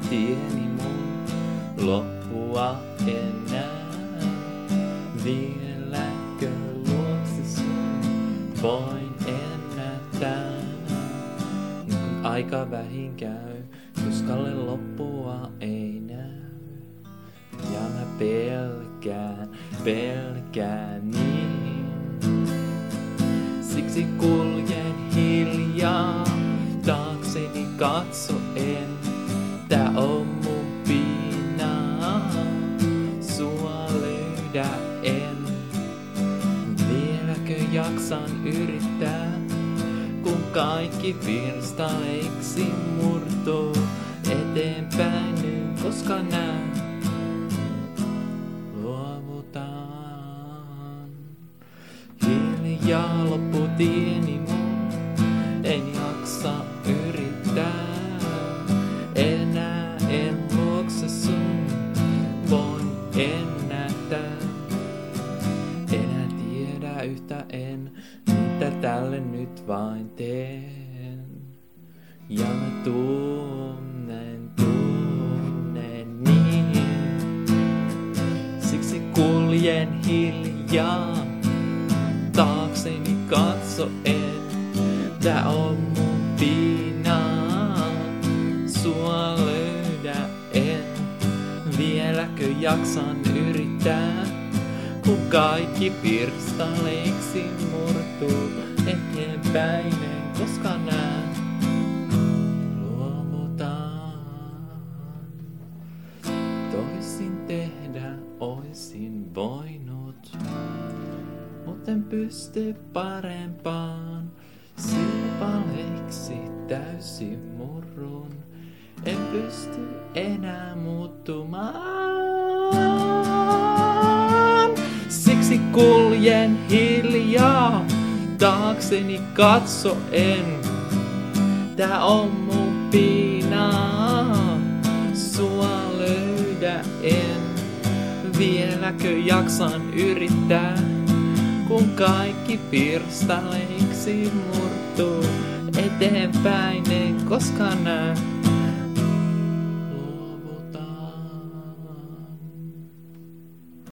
tieni mun loppua enää. Vieläkö luoksi sun voin ennättää? Kun aika vähin käy, tuskalle loppua ei näy. Ja mä pelkään niin. Siksi kuljen hiljaa, taakseni katsoen. Tää on mun piina, sua löydä en. Vieläkö jaksan yrittää, kun kaikki pirstaleiksi murtuu eteenpäin nyt, koska näen. Hiljaa loppu tieni mun, en jaksa yrittää. Enää en luokse sun, voin ennättää. Enää tiedä yhtä en, mitä tälle nyt vain teen. Ja mä tunnen niin. Siksi kuljen hiljaa, taakseni katsoen. Tää on mun piina, sua löydä en. Vieläkö jaksan yrittää, kun kaikki pirstaleiksi murtuu eteenpäin, en koska näen. Luovutaan. Toisin tehdä oisin voinut, mut en pysty parempaan. Sirpaleiksi täysin murrun, en pysty enää muuttumaan. Siksi kuljen hiljaa, taakseni katsoen. Tää on mun piina, sua löydä en. Vieläkö jaksan yrittää, kun kaikki pirstaleiksi murtuu eteenpäin, en koska näe.